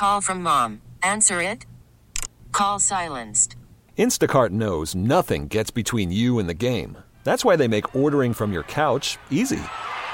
call from mom. Answer it. Call silenced. Instacart knows nothing gets between you and the game. That's why they make ordering from your couch easy.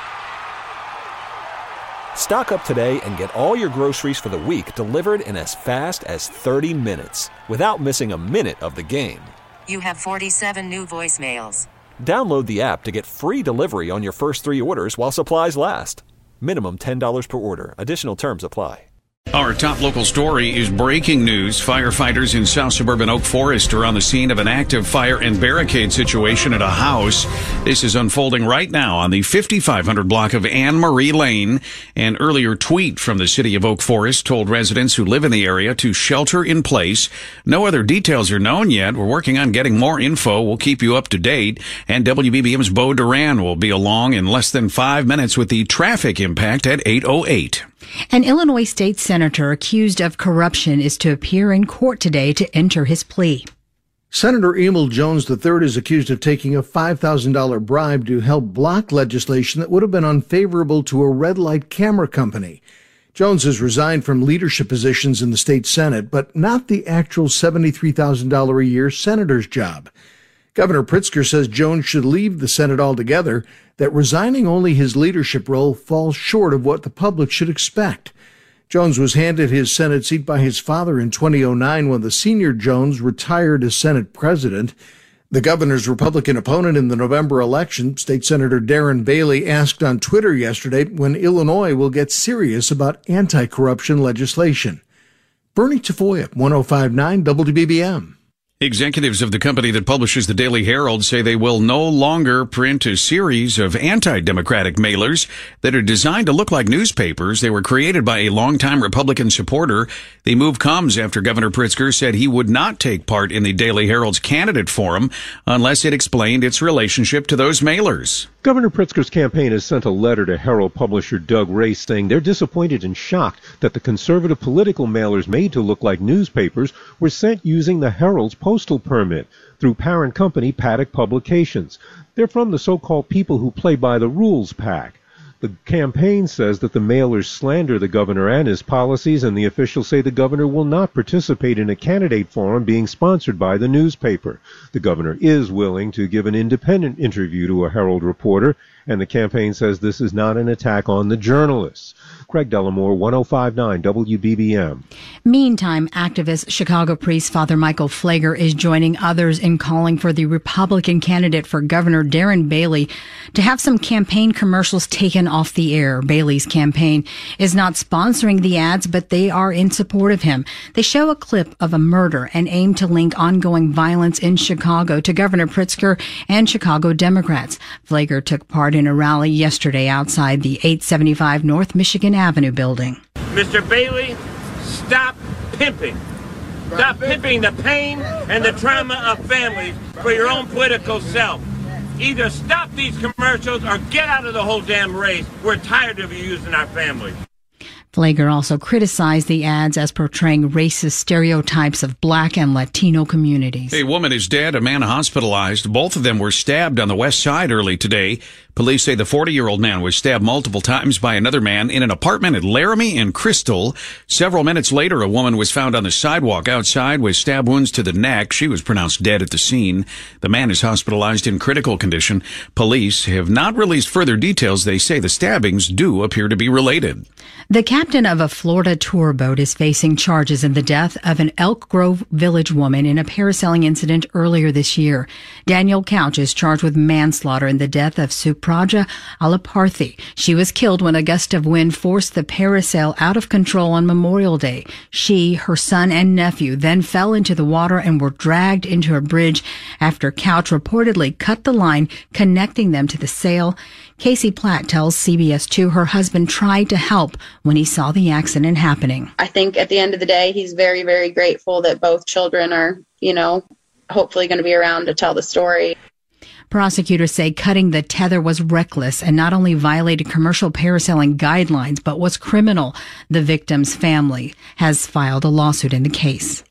Stock up today and get all your groceries for the week delivered in as fast as 30 minutes without missing a minute of the game. You have 47 new voicemails. Download the app to get free delivery on your first 3 orders while supplies last. Minimum $10 per order. Additional terms apply. Our top local story is breaking news. Firefighters in South Suburban Oak Forest are on the scene of an active fire and barricade situation at a house. This is unfolding right now on the 5500 block of Anne Marie Lane. An earlier tweet from the city of Oak Forest told residents who live in the area to shelter in place. No other details are known yet. We're working on getting more info. We'll keep you up to date. And WBBM's Bo Duran will be along in less than 5 minutes with the traffic impact at 8:08. An Illinois state senator accused of corruption is to appear in court today to enter his plea. Senator Emil Jones III is accused of taking a $5,000 bribe to help block legislation that would have been unfavorable to a red light camera company. Jones has resigned from leadership positions in the state Senate, but not the actual $73,000 a year senator's job. Governor Pritzker says Jones should leave the Senate altogether, that resigning only his leadership role falls short of what the public should expect. Jones was handed his Senate seat by his father in 2009 when the senior Jones retired as Senate president. The governor's Republican opponent in the November election, State Senator Darren Bailey, asked on Twitter yesterday when Illinois will get serious about anti-corruption legislation. Bernie Tafoya, 105.9 WBBM. Executives of the company that publishes the Daily Herald say they will no longer print a series of anti-democratic mailers that are designed to look like newspapers. They were created by a longtime Republican supporter. The move comes after Governor Pritzker said he would not take part in the Daily Herald's candidate forum unless it explained its relationship to those mailers. Governor Pritzker's campaign has sent a letter to Herald publisher Doug Race saying they're disappointed and shocked that the conservative political mailers made to look like newspapers were sent using the Herald's postal permit through parent company Paddock Publications. They're from the so-called People Who Play by the Rules PAC. The campaign says that the mailers slander the governor and his policies, and the officials say the governor will not participate in a candidate forum being sponsored by the newspaper. The governor is willing to give an independent interview to a Herald reporter, and the campaign says this is not an attack on the journalists. Craig Dellamore, 105.9 WBBM. Meantime, activist Chicago priest Father Michael Pfleger is joining others in calling for the Republican candidate for Governor Darren Bailey to have some campaign commercials taken off the air. Bailey's campaign is not sponsoring the ads, but they are in support of him. They show a clip of a murder and aim to link ongoing violence in Chicago to Governor Pritzker and Chicago Democrats. Pfleger took part in a rally yesterday outside the 875 North Michigan Avenue building. Mr. Bailey, stop pimping. Stop pimping the pain and the trauma of families for your own political self. Either stop these commercials or get out of the whole damn race. We're tired of you using our families. Pfleger also criticized the ads as portraying racist stereotypes of Black and Latino communities. A woman is dead, a man hospitalized. Both of them were stabbed on the west side early today. Police say the 40-year-old man was stabbed multiple times by another man in an apartment at Laramie and Crystal. Several minutes later, a woman was found on the sidewalk outside with stab wounds to the neck. She was pronounced dead at the scene. The man is hospitalized in critical condition. Police have not released further details. They say the stabbings do appear to be related. The captain of a Florida tour boat is facing charges in the death of an Elk Grove Village woman in a parasailing incident earlier this year. Daniel Couch is charged with manslaughter in the death of Supraja Alaparthi. She was killed when a gust of wind forced the parasail out of control on Memorial Day. She, her son, and nephew then fell into the water and were dragged into a bridge after Couch reportedly cut the line connecting them to the sail. Casey Platt tells CBS 2 her husband tried to help when he saw the accident happening. I think at the end of the day, he's very, very grateful that both children are, hopefully going to be around to tell the story. Prosecutors say cutting the tether was reckless and not only violated commercial parasailing guidelines, but was criminal. The victim's family has filed a lawsuit in the case.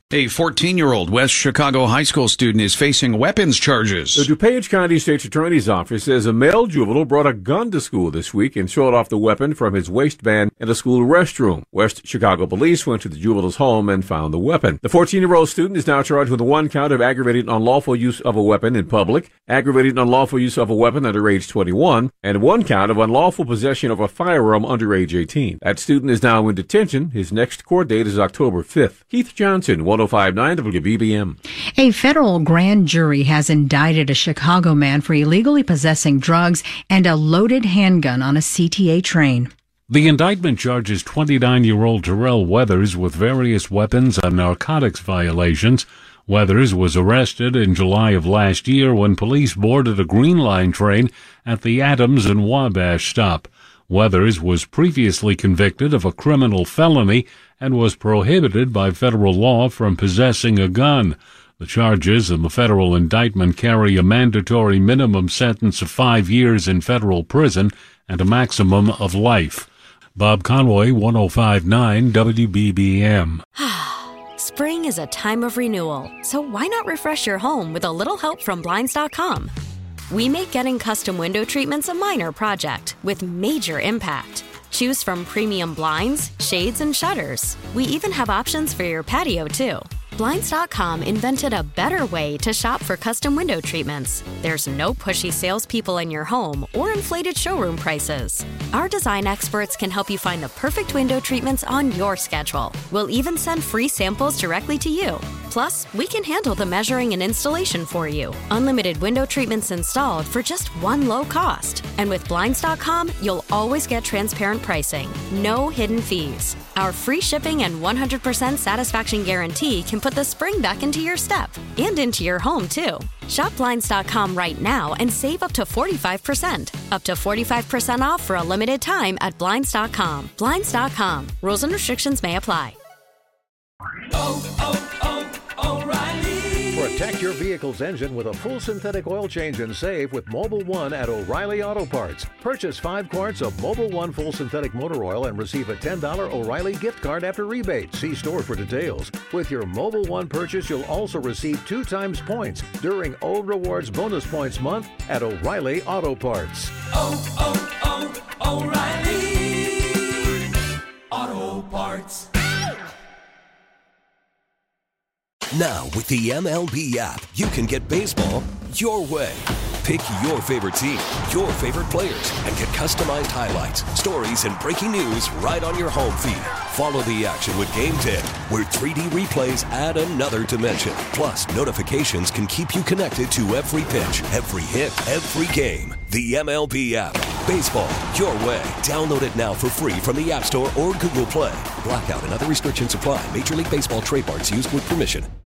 A 14-year-old West Chicago high school student is facing weapons charges. The DuPage County State's Attorney's Office says a male juvenile brought a gun to school this week and showed off the weapon from his waistband in the school restroom. West Chicago police went to the juvenile's home and found the weapon. The 14-year-old student is now charged with one count of aggravated unlawful use of a weapon in public, aggravated unlawful use of a weapon under age 21, and one count of unlawful possession of a firearm under age 18. That student is now in detention. His next court date is October 5th. Keith Johnson, 105.9 WBBM. A federal grand jury has indicted a Chicago man for illegally possessing drugs and a loaded handgun on a CTA train. The indictment charges 29-year-old Terrell Weathers with various weapons and narcotics violations. Weathers was arrested in July of last year when police boarded a Green Line train at the Adams and Wabash stop. Weathers was previously convicted of a criminal felony and was prohibited by federal law from possessing a gun. The charges in the federal indictment carry a mandatory minimum sentence of 5 years in federal prison and a maximum of life. Bob Conway, 105.9 WBBM. Spring is a time of renewal, so why not refresh your home with a little help from Blinds.com? We make getting custom window treatments a minor project with major impact. Choose from premium blinds, shades, and shutters. We even have options for your patio, too. Blinds.com invented a better way to shop for custom window treatments. There's no pushy salespeople in your home or inflated showroom prices. Our design experts can help you find the perfect window treatments on your schedule. We'll even send free samples directly to you. Plus, we can handle the measuring and installation for you. Unlimited window treatments installed for just one low cost. And with Blinds.com, you'll always get transparent pricing. No hidden fees. Our free shipping and 100% satisfaction guarantee can put the spring back into your step and into your home, too. Shop Blinds.com right now and save up to 45%. Up to 45% off for a limited time at Blinds.com. Blinds.com. Rules and restrictions may apply. O'Reilly. Protect your vehicle's engine with a full synthetic oil change and save with Mobil 1 at O'Reilly Auto Parts. Purchase 5 quarts of Mobil 1 full synthetic motor oil and receive a $10 O'Reilly gift card after rebate. See store for details. With your Mobil 1 purchase, you'll also receive 2 times points during O Rewards Bonus Points Month at O'Reilly Auto Parts. O'Reilly Auto Parts. Now, with the MLB app, you can get baseball your way. Pick your favorite team, your favorite players, and get customized highlights, stories, and breaking news right on your home feed. Follow the action with Game 10, where 3D replays add another dimension. Plus, notifications can keep you connected to every pitch, every hit, every game. The MLB app. Baseball your way. Download it now for free from the App Store or Google Play. Blackout and other restrictions apply. Major League Baseball trademarks used with permission.